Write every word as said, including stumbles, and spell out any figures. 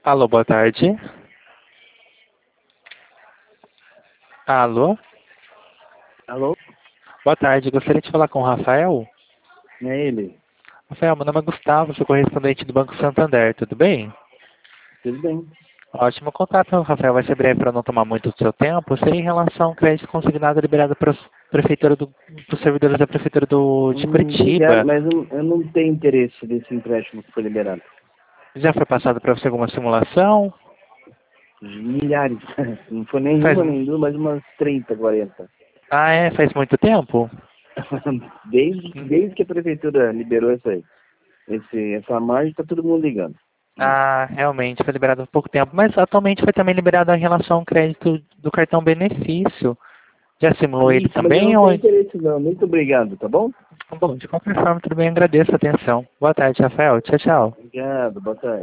Alô, boa tarde. Alô? Alô? Boa tarde, gostaria de falar com o Rafael. É ele. Rafael, meu nome é Gustavo, sou correspondente do Banco Santander, tudo bem? Tudo bem? Ótimo contato, Rafael, vai ser breve para não tomar muito do seu tempo. Seria em relação ao crédito consignado liberado para os prefeitura do, para os servidores da Prefeitura do, de Hum, obrigado, Curitiba. mas eu, eu não tenho interesse desse empréstimo que foi liberado. Já foi passado para você alguma simulação? Milhares. Não foi Faz... nenhuma, nem duas, mas umas trinta, quarenta. Ah, é? Faz muito tempo? Desde, desde que a prefeitura liberou essa, esse, essa margem, tá todo mundo ligando. Ah, realmente, foi liberado há pouco tempo. Mas atualmente foi também liberado em relação ao crédito do cartão benefício. Já simulou ele Isso, mas eu também? não Ou... tenho interesse não. Muito obrigado, tá bom? Bom, de qualquer forma, tudo bem, agradeço a atenção. Boa tarde, Rafael. Tchau, tchau. Obrigado, boa tarde.